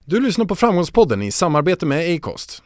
Du lyssnar på Framgångspodden i samarbete med Acast.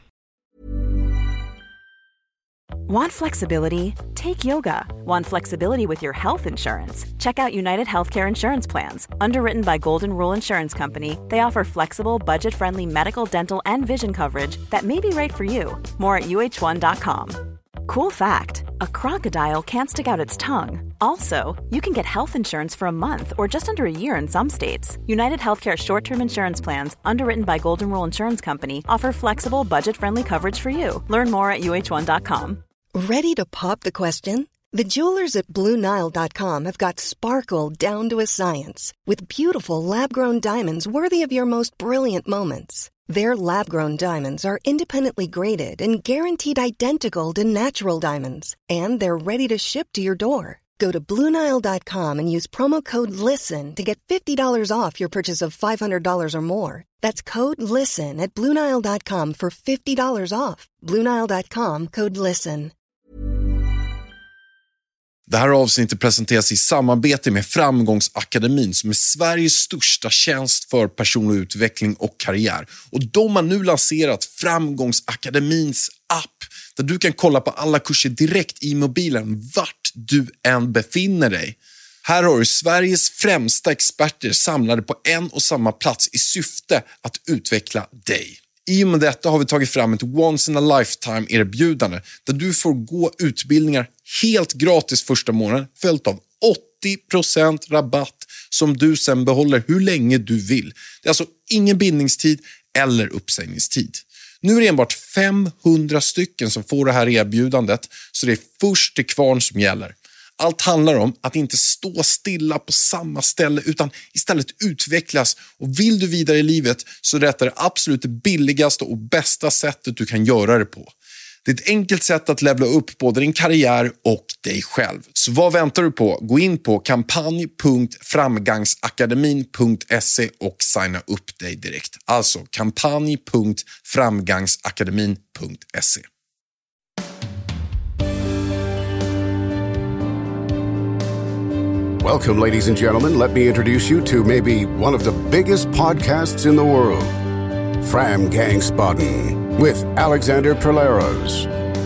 Want flexibility? Take yoga. Want flexibility with your health insurance? Check out United Healthcare Insurance Plans. Underwritten by Golden Rule Insurance Company, they offer flexible, budget-friendly medical, dental, and vision coverage that may be right for you. More at uh1.com. Cool fact, a crocodile can't stick out its tongue. Also, you can get health insurance for a month or just under a year in some states. United Healthcare short-term insurance plans, underwritten by Golden Rule Insurance Company, offer flexible, budget-friendly coverage for you. Learn more at uh1.com. Ready to pop the question? The jewelers at BlueNile.com have got sparkle down to a science with beautiful lab-grown diamonds worthy of your most brilliant moments. Their lab-grown diamonds are independently graded and guaranteed identical to natural diamonds, and they're ready to ship to your door. Go to BlueNile.com and use promo code LISTEN to get $50 off your purchase of $500 or more. That's code LISTEN at BlueNile.com for $50 off. BlueNile.com, code LISTEN. Det här avsnittet presenteras i samarbete med Framgångsakademin som är Sveriges största tjänst för personlig utveckling och karriär. Och de har nu lanserat Framgångsakademins app där du kan kolla på alla kurser direkt i mobilen vart du än befinner dig. Här har du Sveriges främsta experter samlade på en och samma plats i syfte att utveckla dig. I och med detta har vi tagit fram ett once in a lifetime erbjudande där du får gå utbildningar helt gratis första månaden följt av 80% rabatt som du sen behåller hur länge du vill. Det är alltså ingen bindningstid eller uppsägningstid. Nu är det enbart 500 stycken som får det här erbjudandet så det är först till kvarn som gäller. Allt handlar om att inte stå stilla på samma ställe utan istället utvecklas. Och vill du vidare i livet så är detta det absolut billigaste och bästa sättet du kan göra det på. Det är ett enkelt sätt att levla upp både din karriär och dig själv. Så vad väntar du på? Gå in på kampanj.framgangsakademin.se och signa upp dig direkt. Alltså kampanj.framgangsakademin.se. Welcome, ladies and gentlemen. Let me introduce you to maybe one of the biggest podcasts in the world, Framgångsspodden, with Alexander Perleros.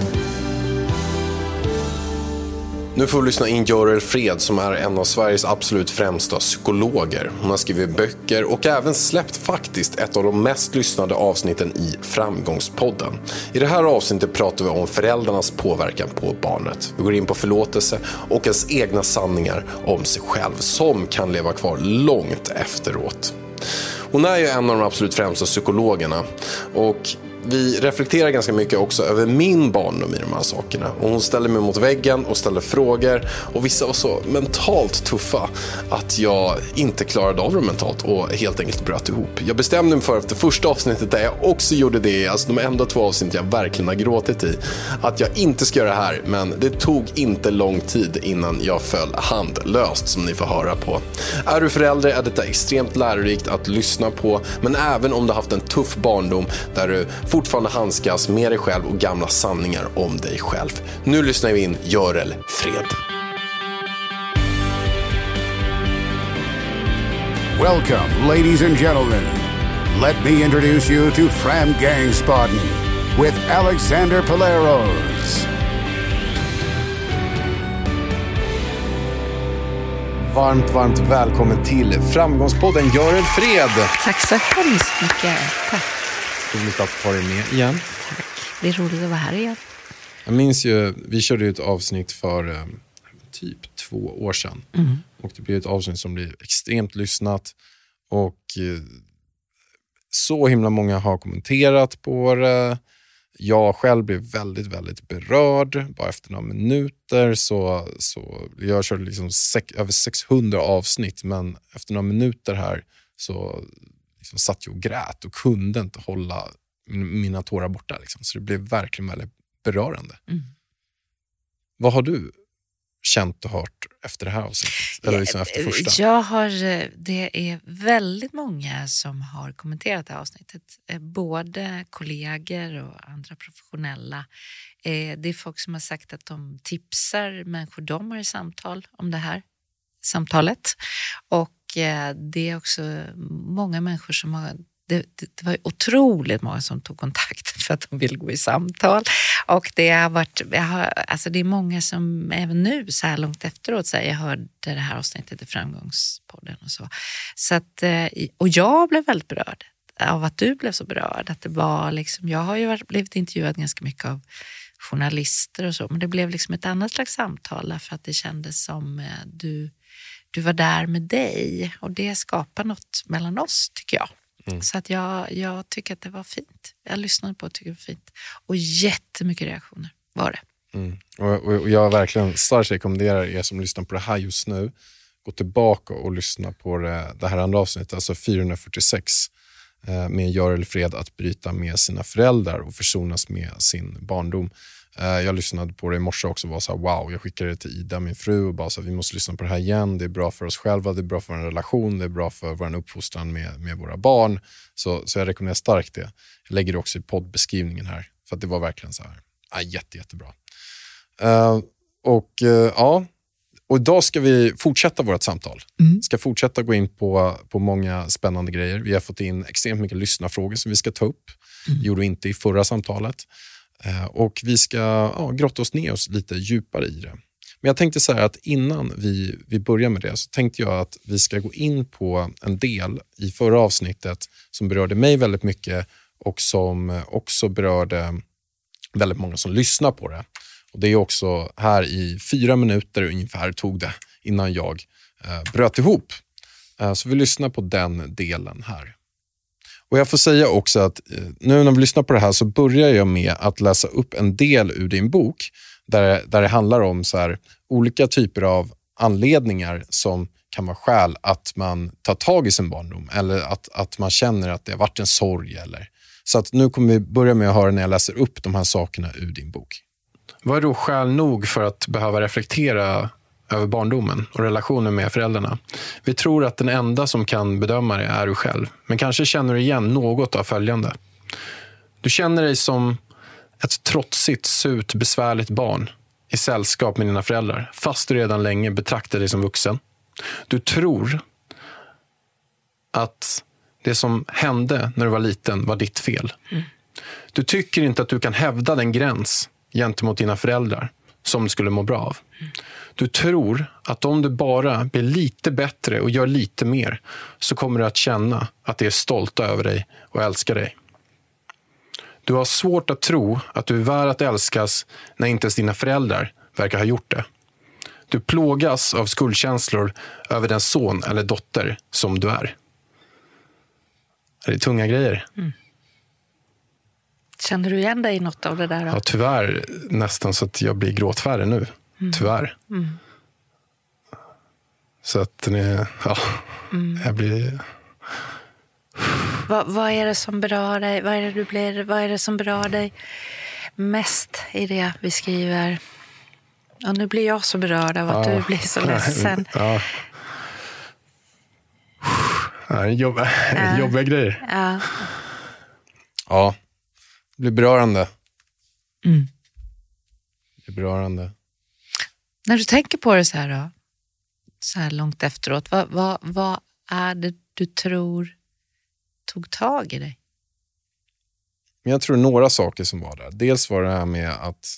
Nu får vi lyssna in Görel Fred som är en av Sveriges absolut främsta psykologer. Hon har skrivit böcker och även släppt faktiskt ett av de mest lyssnade avsnitten i Framgångspodden. I det här avsnittet pratar vi om föräldrarnas påverkan på barnet. Vi går in på förlåtelse och ens egna sanningar om sig själv som kan leva kvar långt efteråt. Hon är ju en av de absolut främsta psykologerna och vi reflekterar ganska mycket också över min barndom i de här sakerna. Och hon ställer mig mot väggen och ställer frågor. Och vissa var så mentalt tuffa att jag inte klarade av dem mentalt och helt enkelt bröt ihop. Jag bestämde mig för efter första avsnittet där jag också gjorde det, alltså de enda 2 avsnitt jag verkligen har gråtit i, att jag inte ska göra det här. Men det tog inte lång tid innan jag föll handlöst, som ni får höra på. Är du förälder är detta extremt lärorikt att lyssna på. Men även om du har haft en tuff barndom där du fortfarande handskas med dig själv och gamla sanningar om dig själv. Nu lyssnar vi in Görel Fred. Welcome, ladies and gentlemen. Let me introduce you to Framgångsspodden with Alexander Perleros. Varmt välkommen till Framgångspodden, Görel Fred. Tack så hemskt mycket. Tack. Roligt att ha dig med igen. Tack. Det är roligt att vara här igen. Jag minns ju, vi körde ju ett avsnitt för typ 2 år sedan. Mm. Och det blev ett avsnitt som blev extremt lyssnat. Och så himla många har kommenterat på det. Jag själv blev väldigt berörd. Bara efter några minuter så jag körde liksom över 600 avsnitt. Men efter några minuter här så liksom satt jag och grät och kunde inte hålla mina tårar borta. Liksom. Så det blev verkligen väldigt berörande. Mm. Vad har du känt och hört efter det här avsnittet? Eller liksom efter första? Det är väldigt många som har kommenterat det här avsnittet. Både kollegor och andra professionella. Det är folk som har sagt att de tipsar människor de har i samtal om det här samtalet. Och det är också många människor som har det var otroligt många som tog kontakt för att de vill gå i samtal. Och det har varit, alltså det är många som även nu så här långt efteråt säger jag hörde det här avsnittet i Framgångspodden och så. Så att, och jag blev väldigt berörd av att du blev så berörd. Att det var liksom, jag har ju blivit intervjuad ganska mycket av journalister och så, men det blev liksom ett annat slags samtal för att det kändes som du var där med dig och det skapar något mellan oss tycker jag. Så att jag tycker att det var fint. Jag lyssnade på och tycker det var fint. Och jättemycket reaktioner var det. Och jag verkligen starkt rekommenderar er som lyssnar på det här just nu, gå tillbaka och lyssna på det här andra avsnittet, alltså 446 med Görel Fred att bryta med sina föräldrar och försonas med sin barndom. Jag lyssnade på det i morse också och var så här, wow, jag skickade det till Ida, min fru, och bara så här, vi måste lyssna på det här igen. Det är bra för oss själva, det är bra för en relation, det är bra för vår uppfostran med våra barn. Så jag rekommenderar starkt det. Jag lägger det också i poddbeskrivningen här, för att det var verkligen så här, jättebra. Och idag ska vi fortsätta vårt samtal. Ska fortsätta gå in på många spännande grejer. Vi har fått in extremt mycket lyssnarfrågor som vi ska ta upp. Det gjorde vi inte i förra samtalet. Och vi ska grotta oss ner oss lite djupare i det. Men jag tänkte så här att innan vi börjar med det så tänkte jag att vi ska gå in på en del i förra avsnittet som berörde mig väldigt mycket och som också berörde väldigt många som lyssnar på det. Och det är också här i 4 minuter ungefär tog det innan jag bröt ihop. Så vi lyssnar på den delen här. Och jag får säga också att nu när vi lyssnar på det här så börjar jag med att läsa upp en del ur din bok där det handlar om så här, olika typer av anledningar som kan vara skäl att man tar tag i sin barndom eller att man känner att det har varit en sorg. Så att nu kommer vi börja med att höra när jag läser upp de här sakerna ur din bok. Vad är då skäl nog för att behöva reflektera över barndomen och relationen med föräldrarna? Vi tror att den enda som kan bedöma det är du själv. Men kanske känner du igen något av följande. Du känner dig som ett trotsigt, surt, besvärligt barn i sällskap med dina föräldrar, fast du redan länge betraktar dig som vuxen. Du tror att det som hände när du var liten var ditt fel. Du tycker inte att du kan hävda den gräns gentemot dina föräldrar som du skulle må bra av. Du tror att om du bara blir lite bättre och gör lite mer så kommer du att känna att de är stolta över dig och älskar dig. Du har svårt att tro att du är värd att älskas när inte ens dina föräldrar verkar ha gjort det. Du plågas av skuldkänslor över den son eller dotter som du är. Det är tunga grejer. Känner du igen dig i något av det där? Då? Ja, tyvärr nästan så att jag blir gråtfärdig nu. Tyvärr. Så att jag blir... Vad är det som berör dig? Vad är det som berör dig mest i det vi skriver? Ja, nu blir jag så berörd av att du blir så ledsen. Jobbiga grejer. Ja, det blir berörande. Det blir berörande. När du tänker på det så här då, så här långt efteråt, vad är det du tror tog tag i dig? Jag tror några saker som var där. Dels var det här med att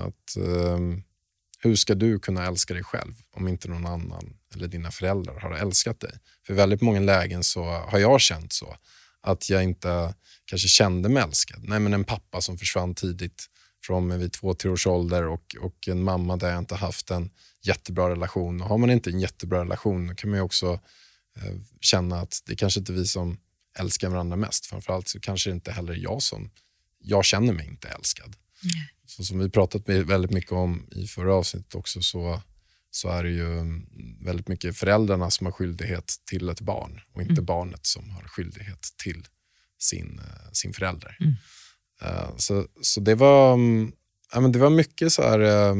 hur ska du kunna älska dig själv om inte någon annan eller dina föräldrar har älskat dig? För väldigt många lägen så har jag känt så att jag inte kanske kände mig älskad. Nej, men en pappa som försvann tidigt från mig vid 2-3 års ålder och en mamma där jag inte haft en jättebra relation. Och har man inte en jättebra relation då kan man ju också känna att det kanske inte är vi som älskar varandra mest. Framförallt så kanske det inte heller jag känner mig inte älskad. Så som vi pratat väldigt mycket om i förra avsnittet också så är det ju väldigt mycket föräldrarna som har skyldighet till ett barn och inte barnet som har skyldighet till sin förälder. Så det var mycket så här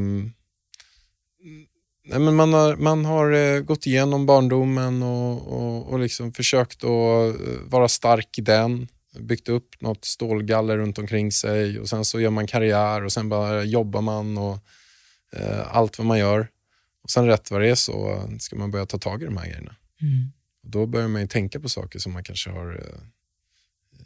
men man har gått igenom barndomen och liksom försökt att vara stark i den, byggt upp något stålgaller runt omkring sig och sen så gör man karriär och sen bara jobbar man och allt vad man gör. Och sen rätt vad det är så ska man börja ta tag i de här grejerna. Och då börjar man ju tänka på saker som man kanske har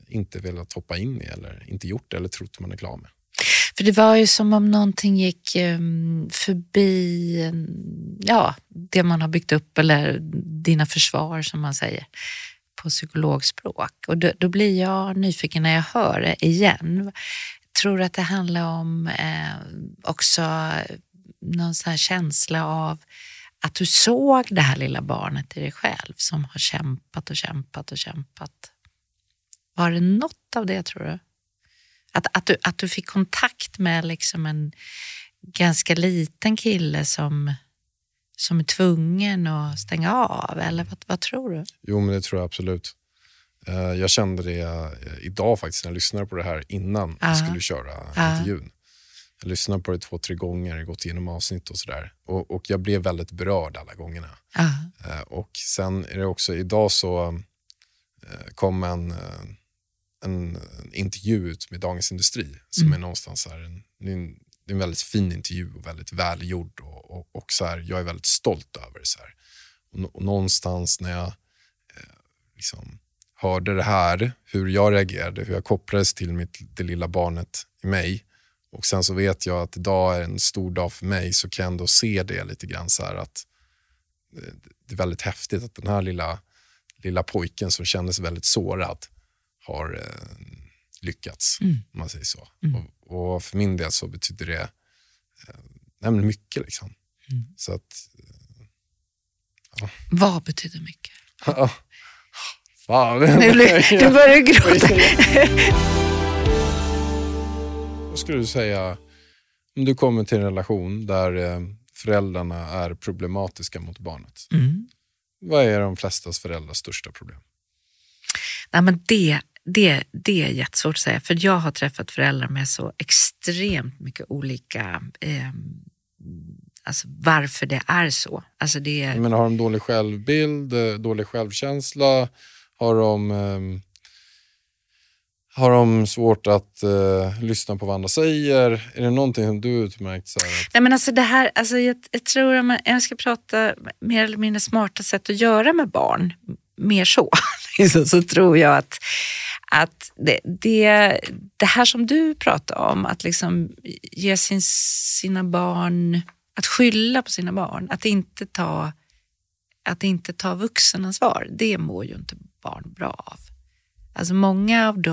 inte velat hoppa in i eller inte gjort det eller trott att man är klar med. För det var ju som om någonting gick förbi det man har byggt upp eller dina försvar som man säger på psykologspråk. Och då blir jag nyfiken när jag hör det igen. Tror du att det handlar om också någon sån här känsla av att du såg det här lilla barnet i dig själv som har kämpat och kämpat och kämpat? Var det något av det, tror du? Att du fick kontakt med liksom en ganska liten kille som är tvungen att stänga av, eller vad tror du? Jo, men det tror jag absolut. Jag kände det idag faktiskt när jag lyssnade på det här innan jag skulle köra intervjun. Jag lyssnade på det 2-3 gånger, gått igenom avsnitt och sådär. Och jag blev väldigt berörd alla gångerna. Och sen är det också, idag så kom en intervju ut med Dagens Industri som är någonstans här, det är en väldigt fin intervju och väldigt välgjord och så här, jag är väldigt stolt över det så här. Och någonstans när jag liksom hörde det här, hur jag reagerade, hur jag kopplades till det lilla barnet i mig, och sen så vet jag att idag är en stor dag för mig, så kan jag ändå se det lite grann så här, att det är väldigt häftigt att den här lilla pojken som kändes väldigt sårad har lyckats, om man säger så. Och för min del så betyder det mycket liksom. Så att Vad betyder mycket? Fan. Du börjar gråta. Vad skulle du säga om du kommer till en relation där föräldrarna är problematiska mot barnet? Vad är de flestas föräldrars största problem? Nej, men det är jättesvårt att säga, för jag har träffat föräldrar med så extremt mycket olika alltså varför det är så. Alltså det... Men har de dålig självbild, dålig självkänsla? Har de svårt att lyssna på vad andra säger? Är det någonting som du utmärkt? Så här att... Nej, men alltså det här, alltså jag tror att jag ska prata mer eller mindre smarta sätt att göra med barn. Mer så tror jag att det här som du pratar om, att liksom ge sina barn, att skylla på sina barn, att inte ta vuxenansvar, det mår ju inte barn bra av. Alltså många av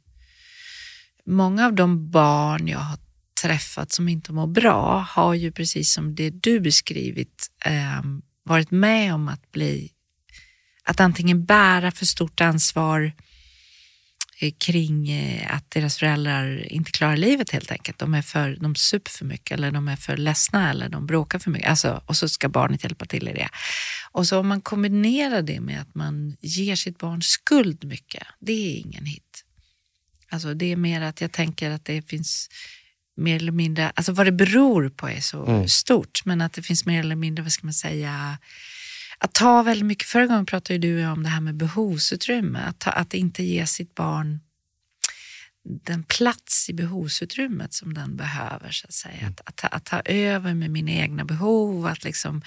de barn jag har träffat som inte mår bra har ju, precis som det du beskrivit, varit med om att antingen bära för stort ansvar kring att deras föräldrar inte klarar livet helt enkelt. De super för mycket, eller de är för ledsna, eller de bråkar för mycket. Alltså, och så ska barnet hjälpa till i det. Och så om man kombinerar det med att man ger sitt barn skuld mycket, det är ingen hit. Alltså det är mer att jag tänker att det finns mer eller mindre, alltså vad det beror på är så stort, men att det finns mer eller mindre, vad ska man säga, att ta väldigt mycket. Förra gången pratade ju du om det här med behovsutrymme. Att inte ge sitt barn den plats i behovsutrymmet som den behöver, så att säga. Att ta över med mina egna behov. Att liksom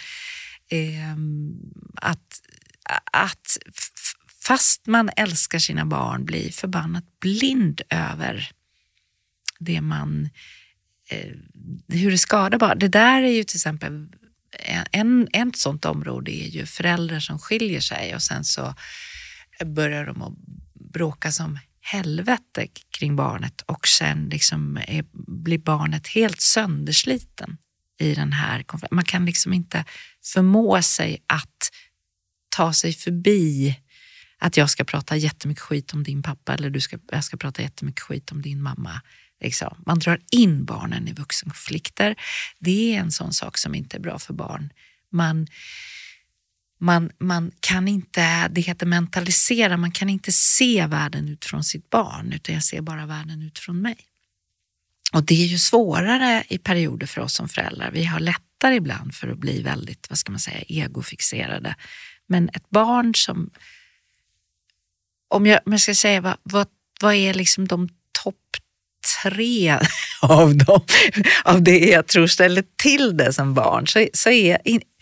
att fast man älskar sina barn, bli förbannat blind över det man hur det skadar barn. Det där är ju till exempel ett sånt område, är ju föräldrar som skiljer sig och sen så börjar de att bråka som helvete kring barnet, och sen liksom blir barnet helt söndersliten i den här konflikten. Man kan liksom inte förmå sig att ta sig förbi att jag ska prata jättemycket skit om din pappa, eller jag ska prata jättemycket skit om din mamma. Liksom. Man drar in barnen i vuxenkonflikter. Det är en sån sak som inte är bra för barn. Man kan inte, det heter mentalisera, man kan inte se världen utifrån sitt barn, utan jag ser bara världen utifrån mig. Och det är ju svårare i perioder för oss som föräldrar. Vi har lättare ibland för att bli väldigt, vad ska man säga, egofixerade. Men ett barn som, om jag ska säga, vad är liksom de topp 3 av det jag tror ställer till det som barn, så är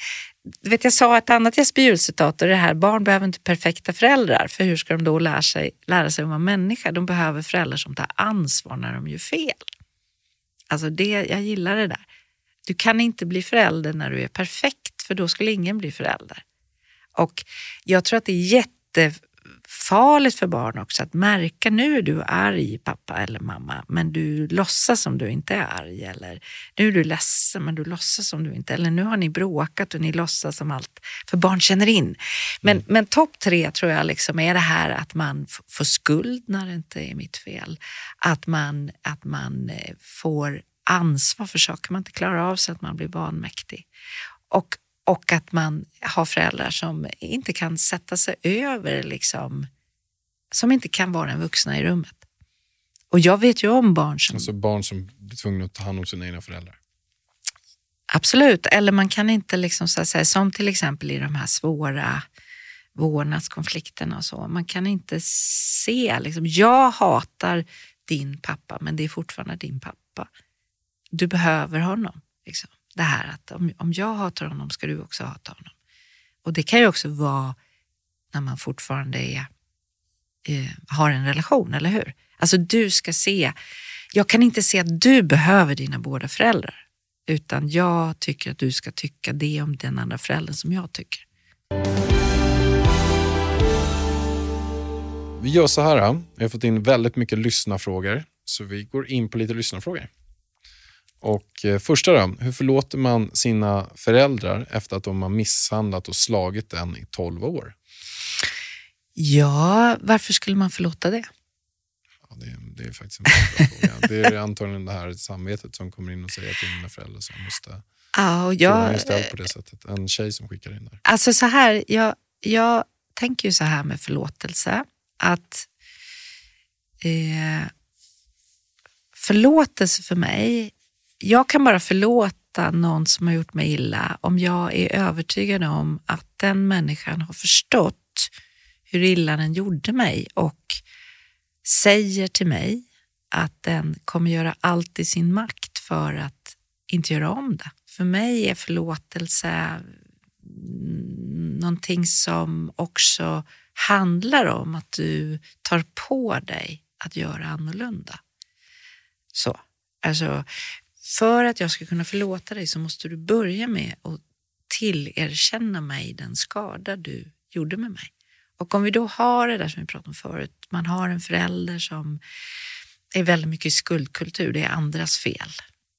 jag sa ett annat Jesper Juhl-citat, och det här: barn behöver inte perfekta föräldrar, för hur ska de då lära sig att vara människa? De behöver föräldrar som tar ansvar när de gör fel. Alltså jag gillar det där. Du kan inte bli förälder när du är perfekt, för då skulle ingen bli förälder. Och jag tror att det är jättefarligt för barn också att märka: nu är du arg, pappa eller mamma, men du låtsas som du inte är arg, eller nu är du ledsen men du låtsas som du inte, eller nu har ni bråkat och ni låtsas som allt, för barn känner in. Men topp 3 tror jag liksom är det här att man får skuld när det inte är mitt fel, att man får ansvar för saker man inte klarar av, så att man blir vanmäktig, och att man har föräldrar som inte kan sätta sig över, liksom, som inte kan vara en vuxna i rummet. Och jag vet ju om barn som... Alltså barn som blir tvungna att ta hand om sina egna föräldrar. Absolut, eller man kan inte liksom, så att säga, som till exempel i de här svåra vårdnadskonflikterna och så. Man kan inte se, liksom, jag hatar din pappa, men det är fortfarande din pappa. Du behöver honom, liksom. Det här att om jag hatar honom ska du också hata honom. Och det kan ju också vara när man fortfarande har en relation, eller hur? Alltså du ska se, jag kan inte se att du behöver dina båda föräldrar, utan jag tycker att du ska tycka det om den andra föräldern som jag tycker. Vi gör så här, vi har fått in väldigt mycket lyssnarfrågor, så vi går in på lite lyssnarfrågor. Och första då, hur förlåter man sina föräldrar efter att de har misshandlat och slagit en i 12 år? Ja, varför skulle man förlåta det? Ja, det är faktiskt en bra fråga. Det är antagligen det här samvetet som kommer in och säger att det är mina föräldrar som måste... Ja, jag är ställd på det sättet. En tjej som skickar in där. Alltså så här, jag tänker ju så här med förlåtelse, att förlåtelse för mig, jag kan bara förlåta någon som har gjort mig illa om jag är övertygad om att den människan har förstått hur illa den gjorde mig och säger till mig att den kommer göra allt i sin makt för att inte göra om det. För mig är förlåtelse någonting som också handlar om att du tar på dig att göra annorlunda. Så, alltså, för att jag ska kunna förlåta dig så måste du börja med att tillerkänna mig den skada du gjorde med mig. Och om vi då har det där som vi pratade om förut, man har en förälder som är väldigt mycket i skuldkultur, det är andras fel.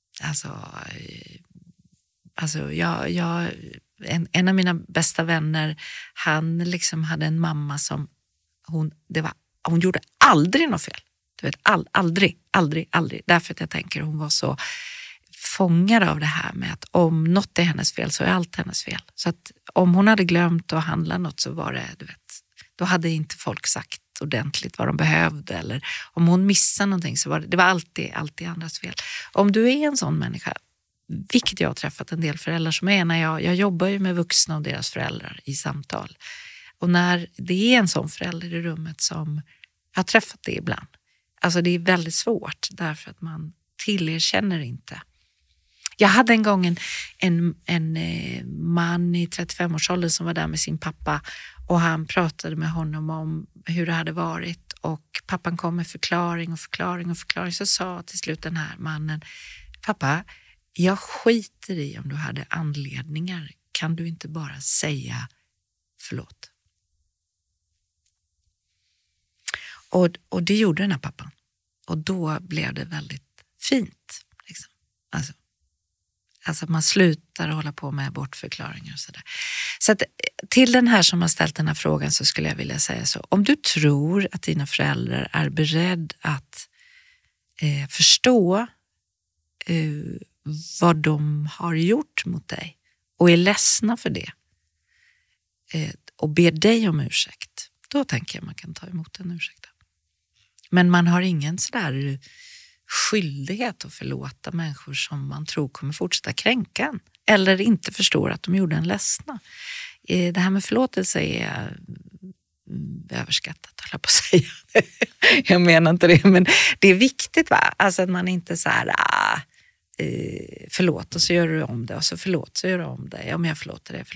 Alltså en av mina bästa vänner, han liksom hade en mamma som hon gjorde aldrig något fel. Du vet, aldrig. Därför att jag tänker hon var så fångad av det här med att om något är hennes fel så är allt hennes fel. Så att om hon hade glömt att handla något så var det, du vet, då hade inte folk sagt ordentligt vad de behövde, eller om hon missade någonting så var det var alltid andras fel. Om du är en sån människa, vilket jag har träffat en del föräldrar som är, när jag jobbar ju med vuxna och deras föräldrar i samtal, och när det är en sån förälder i rummet som jag har träffat det ibland, alltså det är väldigt svårt därför att man tillerkänner inte. Jag hade en gång en man i 35-årsåldern som var där med sin pappa, och han pratade med honom om hur det hade varit, och pappan kom med förklaring. Så sa till slut den här mannen: pappa, jag skiter i om du hade anledningar, kan du inte bara säga förlåt? Och det gjorde den här pappan, och då blev det väldigt fint liksom. Alltså man slutar hålla på med bortförklaringar och sådär. Så att till den här som har ställt den här frågan så skulle jag vilja säga så: om du tror att dina föräldrar är beredd att förstå vad de har gjort mot dig och är ledsna för det och ber dig om ursäkt, då tänker jag man kan ta emot en ursäkt. Men man har ingen sådär skyldighet att förlåta människor som man tror kommer fortsätta kränka en, eller inte förstår att de gjorde en ledsna. Det här med förlåtelse är överskattat, håller jag på att säga. Jag menar inte det, men det är viktigt, va? Alltså att man inte så här förlåt och så gör du om det och så förlåt så gör du om det. Ja, men jag förlåter det.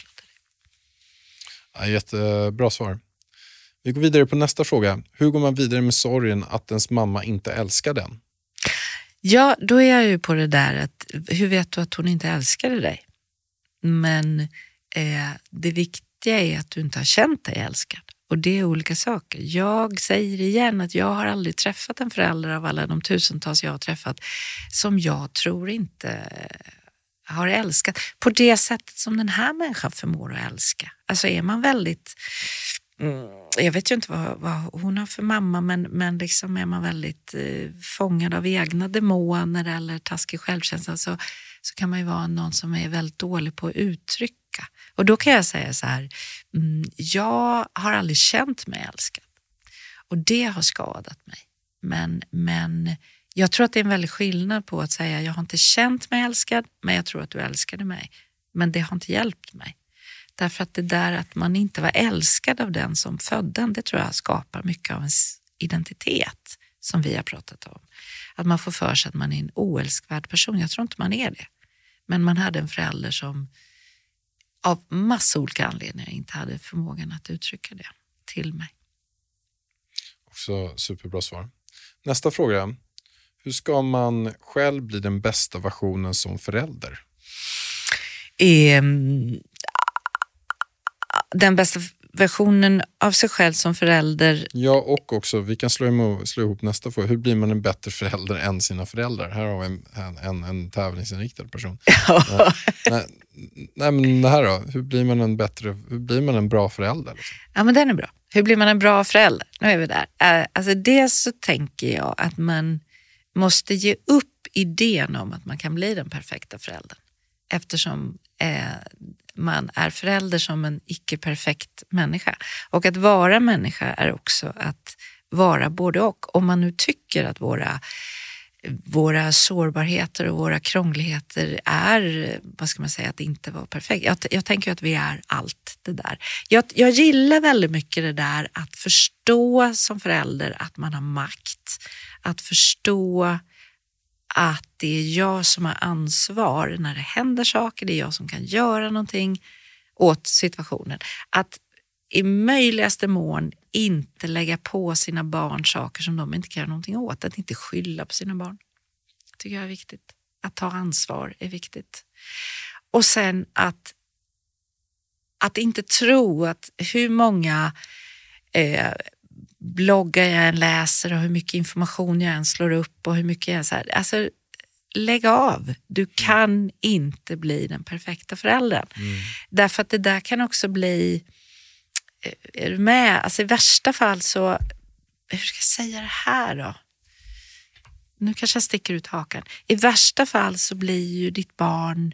Ja, jättebra svar. Vi går vidare på nästa fråga. Hur går man vidare med sorgen att ens mamma inte älskar den? Ja, då är jag ju på det där att hur vet du att hon inte älskade dig? Men det viktiga är att du inte har känt dig älskad. Och det är olika saker. Jag säger igen att jag har aldrig träffat en förälder av alla de tusentals jag har träffat som jag tror inte har älskat på det sättet som den här människan förmår att älska. Alltså är man väldigt... jag vet ju inte vad hon har för mamma, men liksom är man väldigt fångad av egna demoner eller taskig självkänsla så kan man ju vara någon som är väldigt dålig på att uttrycka. Och då kan jag säga så här, jag har aldrig känt mig älskad. Och det har skadat mig. Men jag tror att det är en väldig skillnad på att säga jag har inte känt mig älskad, men jag tror att du älskade mig. Men det har inte hjälpt mig. Därför att det där att man inte var älskad av den som födde en, det tror jag skapar mycket av ens identitet som vi har pratat om. Att man får för sig att man är en oälskvärd person. Jag tror inte man är det. Men man hade en förälder som av massa olika anledningar inte hade förmågan att uttrycka det till mig. Också superbra svar. Nästa fråga. Hur ska man själv bli den bästa versionen som förälder? Den bästa versionen av sig själv som förälder. Ja, och också, vi kan slå ihop nästa fråga. Hur blir man en bättre förälder än sina föräldrar? Här har vi en tävlingsinriktad person. Ja. Nej, men det här då? Hur blir man en bra förälder? Liksom? Ja, men den är bra. Hur blir man en bra förälder? Nu är vi där. Alltså det så tänker jag att man måste ge upp idén om att man kan bli den perfekta föräldern. Eftersom man är förälder som en icke-perfekt människa. Och att vara människa är också att vara både och. Om man nu tycker att våra sårbarheter och våra krångligheter är, vad ska man säga, att inte vara perfekt. Jag tänker att vi är allt det där. Jag gillar väldigt mycket det där att förstå som förälder att man har makt. Att förstå att det är jag som har ansvar när det händer saker. Det är jag som kan göra någonting åt situationen. Att i möjligaste mån inte lägga på sina barn saker som de inte kan göra någonting åt. Att inte skylla på sina barn. Det tycker jag är viktigt. Att ta ansvar är viktigt. Och sen att inte tro att hur många bloggar jag än läser och hur mycket information jag än slår upp och hur mycket jag än så här. Alltså lägg av. Du kan inte bli den perfekta föräldern. Därför att det där kan också bli, är du med? Alltså i värsta fall så, hur ska jag säga det här då? Nu kanske jag sticker ut hakan. I värsta fall så blir ju ditt barn,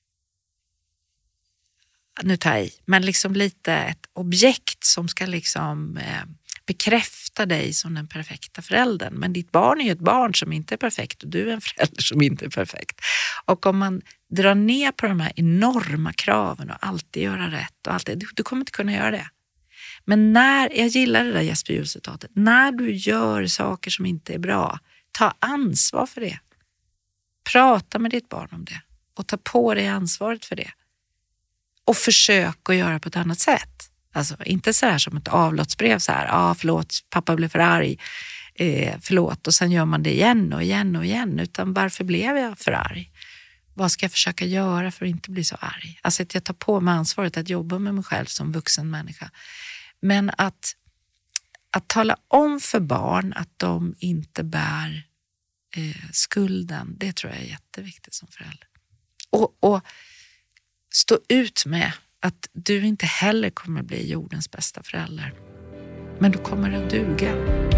nu tar jag i, men liksom lite ett objekt som ska liksom bekräfta dig som den perfekta föräldern. Men ditt barn är ju ett barn som inte är perfekt och du är en förälder som inte är perfekt. Och om man drar ner på de här enorma kraven och alltid göra rätt och alltid, du kommer inte kunna göra det. Men jag gillar det där Jesper Juhl-citatet, när du gör saker som inte är bra, ta ansvar för det. Prata med ditt barn om det och ta på dig ansvaret för det. Och försök att göra på ett annat sätt. Alltså inte så här som ett avlåtsbrev så här, förlåt, pappa blev för arg, förlåt, och sen gör man det igen och igen och igen, utan varför blev jag för arg? Vad ska jag försöka göra för att inte bli så arg? Alltså att jag tar på mig ansvaret att jobba med mig själv som vuxen människa. Men att tala om för barn att de inte bär skulden, det tror jag är jätteviktigt som förälder. Och stå ut med att du inte heller kommer bli jordens bästa förälder. Men du kommer att duga.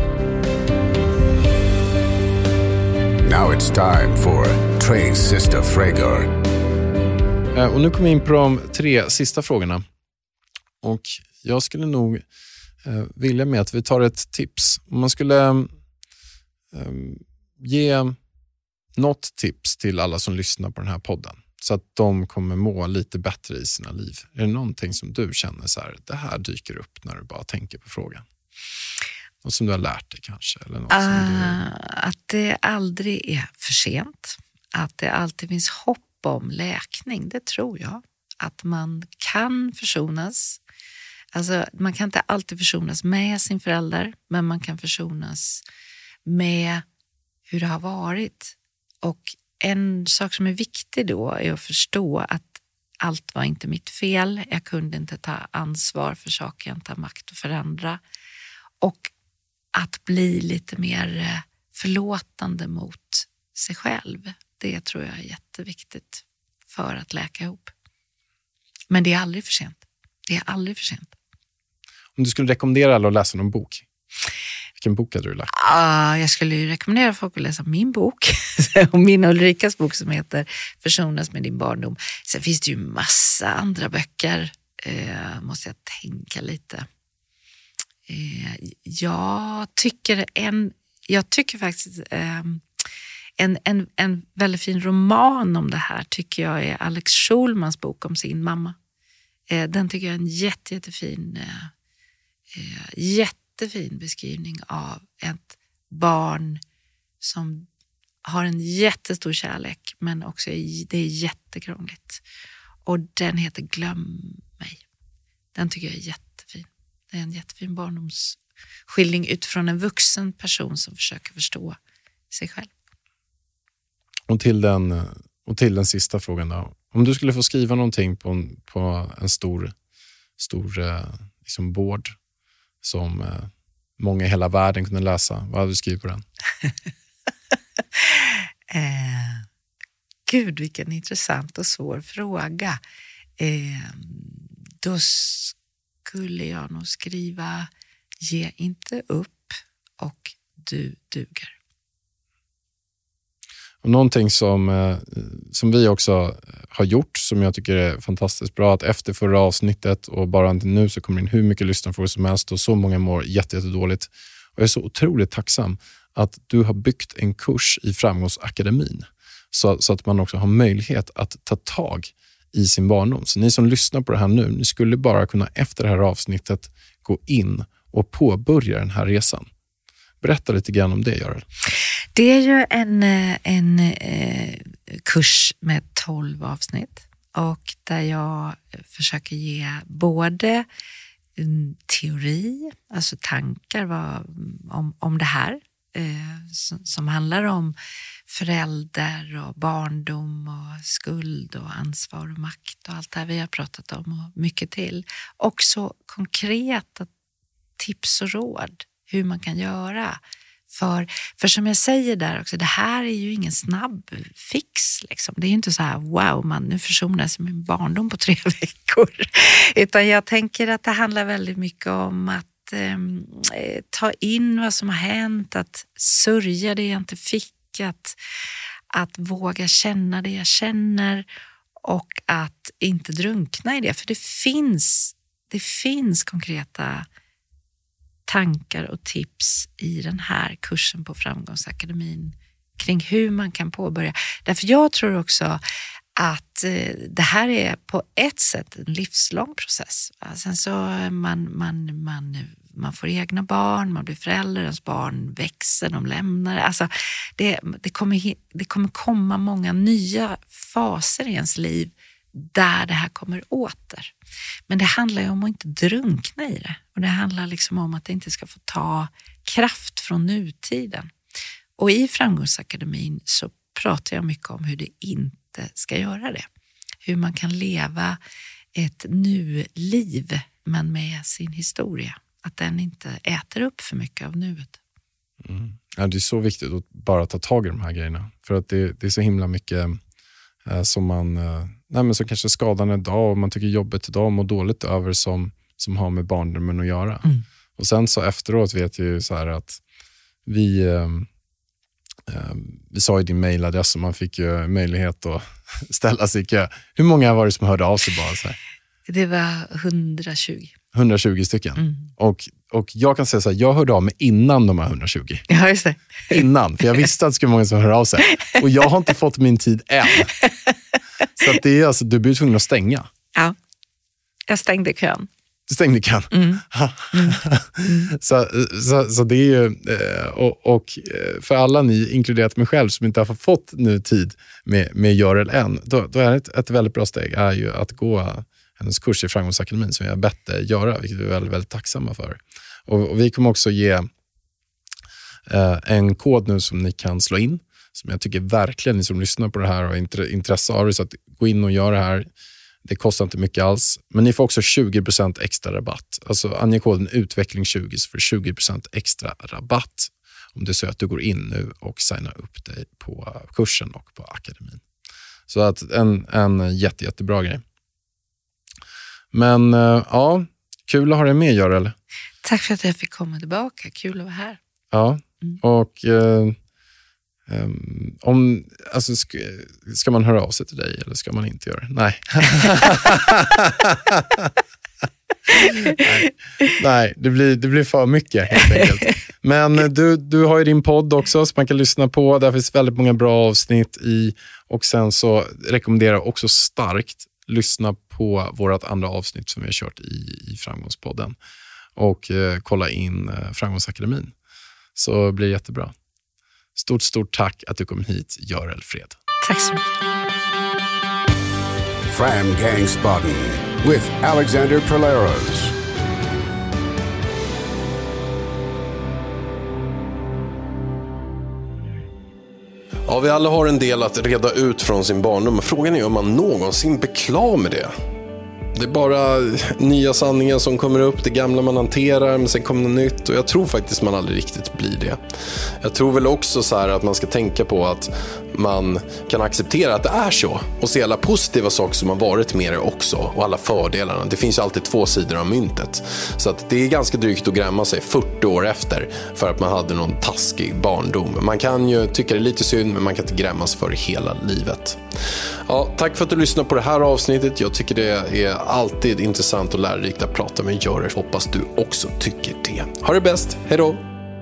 Now it's time for Train Sister Fragor. Och nu kommer vi in på de 3 sista frågorna. Och jag skulle nog vilja med att vi tar ett tips. Om man skulle ge något tips till alla som lyssnar på den här podden, så att de kommer må lite bättre i sina liv. Är det någonting som du känner så här, det här dyker upp när du bara tänker på frågan? Något som du har lärt dig kanske? Eller något som att det aldrig är för sent. att det alltid finns hopp om läkning. Det tror jag. Att man kan försonas. Alltså, man kan inte alltid försonas med sin förälder, men man kan försonas med hur det har varit. Och en sak som är viktig då är att förstå att allt var inte mitt fel. Jag kunde inte ta ansvar för saker jag inte har makt att förändra. Och att bli lite mer förlåtande mot sig själv. Det tror jag är jätteviktigt för att läka ihop. Men det är aldrig för sent. Det är aldrig för sent. Om du skulle rekommendera alla att läsa någon bok, vilken bok hade du läst? Jag skulle ju rekommendera folk att läsa min bok. Och min och Ulrikas bok som heter Försonas med din barndom. Sen finns det ju massa andra böcker. Måste jag tänka lite. Jag tycker faktiskt en väldigt fin roman om det här tycker jag är Alex Schulmans bok om sin mamma. Den tycker jag är en jättefin beskrivning av ett barn som har en jättestor kärlek, men också det är jättekrångligt. Och den heter Glöm mig. Den tycker jag är jättefin. Det är en jättefin barndomsskildring utifrån en vuxen person som försöker förstå sig själv. Och till den sista frågan då. Om du skulle få skriva någonting på en stor liksom board som många i hela världen kunde läsa, vad hade du skrivit på den? Gud, vilken intressant och svår fråga. Då skulle jag nog skriva ge inte upp och du duger. Och någonting som vi också har gjort som jag tycker är fantastiskt bra, att efter förra avsnittet och bara nu så kommer in hur mycket lyssnarfrågor som helst och så många mår jättedåligt. Och jag är så otroligt tacksam att du har byggt en kurs i Framgångsakademin så att man också har möjlighet att ta tag i sin barndom. Så ni som lyssnar på det här nu, ni skulle bara kunna efter det här avsnittet gå in och påbörja den här resan. Berätta lite grann om det, Görel. Det är ju en kurs med 12 avsnitt och där jag försöker ge både teori, alltså tankar om det här som handlar om förälder och barndom och skuld och ansvar och makt och allt det här vi har pratat om och mycket till. Också konkreta tips och råd hur man kan göra. För som jag säger där också, det här är ju ingen snabb fix. Liksom. Det är ju inte så här, wow, nu försonas min barndom på 3 veckor. Utan jag tänker att det handlar väldigt mycket om att ta in vad som har hänt, att sörja det jag inte fick, att våga känna det jag känner och att inte drunkna i det. För det finns konkreta tankar och tips i den här kursen på Framgångsakademin kring hur man kan påbörja. Därför jag tror också att det här är på ett sätt en livslång process. Sen så man får egna barn, man blir förälder, ens barn växer, de lämnar. Alltså det kommer komma många nya faser i ens liv där det här kommer åter. Men det handlar ju om att inte drunkna i det. Och det handlar liksom om att det inte ska få ta kraft från nutiden. Och i Framgångsakademin så pratar jag mycket om hur det inte ska göra det. Hur man kan leva ett nu-liv men med sin historia. Att den inte äter upp för mycket av nuet. Mm. Ja, det är så viktigt att bara ta tag i de här grejerna. För att det är så himla mycket som man... som kanske skadar en dag och man tycker jobbet idag och mår dåligt över som har med barndomen att göra. Mm. Och sen så efteråt vet jag ju så här att vi sa i din mejladress och man fick ju möjlighet att ställa sig i kö. Hur många var det som hörde av sig bara så här? Det var 120. 120 stycken. Mm. Och jag kan säga så här, jag hörde av mig innan de här 120. Ja, just det. Innan, för jag visste att det skulle många som hörde av sig. Och jag har inte fått min tid än. Så att det är alltså, du blir tvungen att stänga. Ja, jag stängde kön. Du stängde kan. Så det är ju... Och för alla ni, inkluderat mig själv, som inte har fått nu tid med Görel än, då är ett väldigt bra steg är ju att gå hennes kurs i Framgångsakademin som jag har bett dig göra, vilket vi är väldigt, väldigt tacksamma för. Och vi kommer också ge en kod nu som ni kan slå in, som jag tycker verkligen ni som lyssnar på det här och har intresse av det, så att gå in och göra det här. Det kostar inte mycket alls, men ni får också 20% extra rabatt. Alltså ange koden utveckling20 så får du 20% extra rabatt om det är så att du går in nu och signar upp dig på kursen och på akademin. Så att en jättebra grej. Men ja, kul att ha dig med, Görel. Tack för att jag fick komma tillbaka. Kul att vara här. Ja, och alltså ska man höra av sig till dig eller ska man inte göra det? Nej. Nej, det blir för mycket helt enkelt. Men du har ju din podd också som man kan lyssna på. Där finns väldigt många bra avsnitt i. Och sen så rekommenderar jag också starkt lyssna på vårat andra avsnitt som vi har kört i Framgångspodden. Och kolla in Framgångsakademin. Så blir det jättebra. Stort tack att du kom hit, Görel Fred. Tack så mycket. Framgångsbotten with Alexander Polaros. Ja, vi alla har en del att reda ut från sin barndom. Frågan är om man någonsin blir klar med det. Det är bara nya sanningar som kommer upp, det gamla man hanterar, men sen kommer något nytt. Och jag tror faktiskt man aldrig riktigt blir det. Jag tror väl också så här att man ska tänka på att man kan acceptera att det är så. Och se alla positiva saker som har varit med det också. Och alla fördelarna. Det finns ju alltid två sidor av myntet. Så att det är ganska drygt att grämma sig 40 år efter för att man hade någon taskig barndom. Man kan ju tycka det är lite synd, men man kan inte grämmas för hela livet. Ja, tack för att du lyssnade på det här avsnittet. Jag tycker det är alltid intressant och lärorikt att prata med Görel. Hoppas du också tycker det. Ha det bäst. Hej då!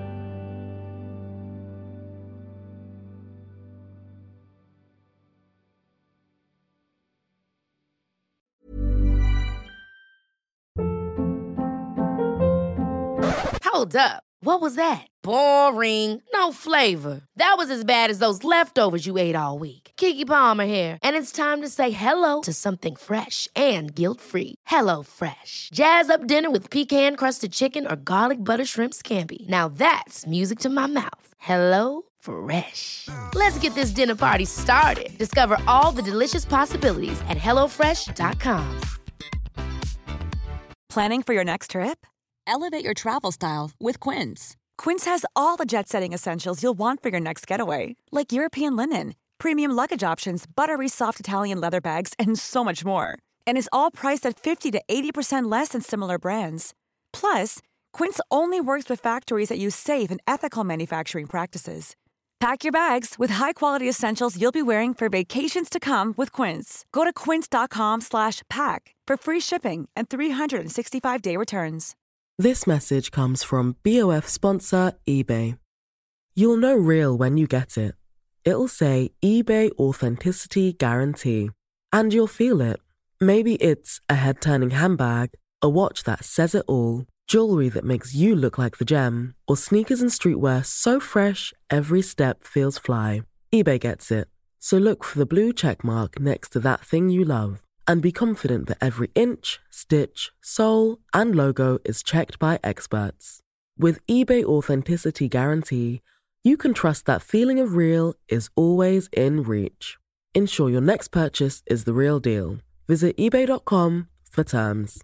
Hold up. What was that? Boring. No flavor. That was as bad as those leftovers you ate all week. Keke Palmer here, and it's time to say hello to something fresh and guilt-free. Hello Fresh. Jazz up dinner with pecan-crusted chicken or garlic butter shrimp scampi. Now that's music to my mouth. Hello Fresh. Let's get this dinner party started. Discover all the delicious possibilities at hellofresh.com. Planning for your next trip? Elevate your travel style with Quince. Quince has all the jet-setting essentials you'll want for your next getaway, like European linen, premium luggage options, buttery soft Italian leather bags, and so much more. And is all priced at 50 to 80% less than similar brands. Plus, Quince only works with factories that use safe and ethical manufacturing practices. Pack your bags with high-quality essentials you'll be wearing for vacations to come with Quince. Go to quince.com/pack for free shipping and 365-day returns. This message comes from BOF sponsor eBay. You'll know real when you get it. It'll say eBay Authenticity Guarantee. And you'll feel it. Maybe it's a head-turning handbag, a watch that says it all, jewelry that makes you look like the gem, or sneakers and streetwear so fresh every step feels fly. eBay gets it. So look for the blue check mark next to that thing you love. And be confident that every inch, stitch, sole, and logo is checked by experts. With eBay Authenticity Guarantee, you can trust that feeling of real is always in reach. Ensure your next purchase is the real deal. Visit eBay.com for terms.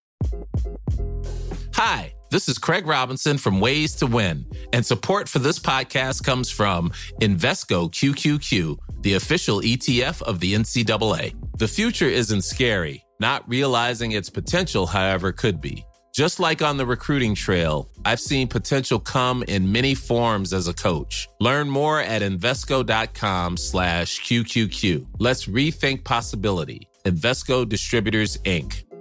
Hi, this is Craig Robinson from Ways to Win, and support for this podcast comes from Invesco QQQ, the official ETF of the NCAA. The future isn't scary. Not realizing its potential, however, could be. Just like on the recruiting trail, I've seen potential come in many forms as a coach. Learn more at Invesco.com/QQQ. Let's rethink possibility. Invesco Distributors, Inc.